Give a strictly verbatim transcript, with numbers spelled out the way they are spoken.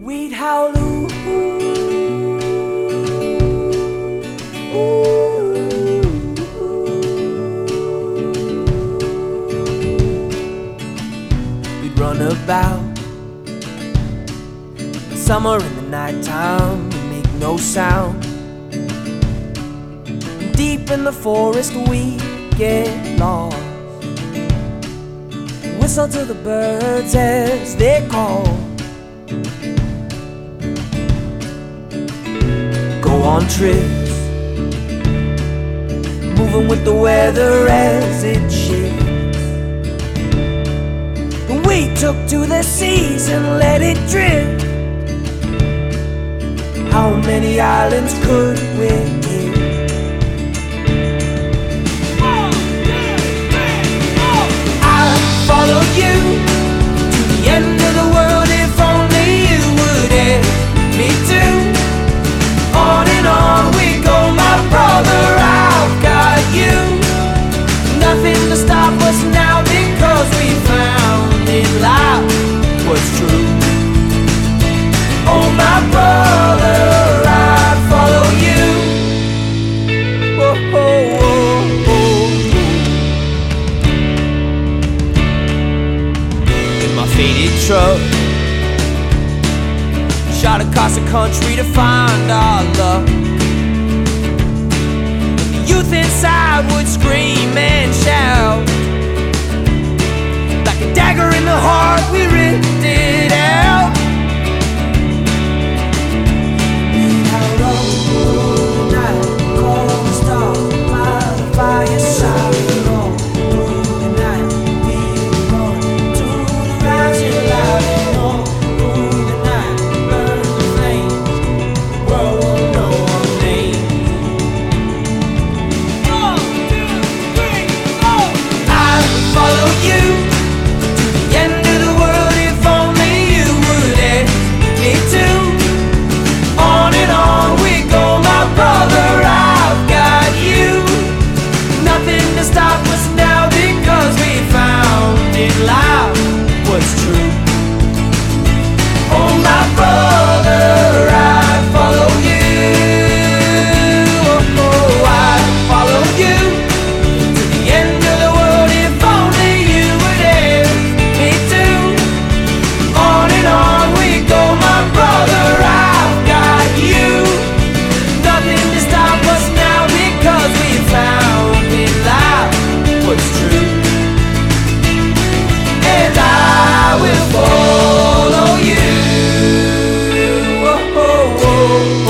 we'd howl ooh, ooh, ooh. We'd run about summer in the nighttime, we make no sound. Deep in the forest we get lost, whistle to the birds as they call. Go on trips, moving with the weather as it shifts. We took to the seas and let it drift. How many islands could we hit? Follow you to the end of the world if only you would let me too. On and on we go, my brother, I've got you. Nothing to stop us now because we found in life what's true. Oh my brother, I'd follow you. Whoa, whoa, whoa, whoa. Faded truck, shot across the country to find our luck. The youth inside would scream and shout. Like a dagger in the heart, we ripped it out. And out all the night, call the stars by the fireside. Oh,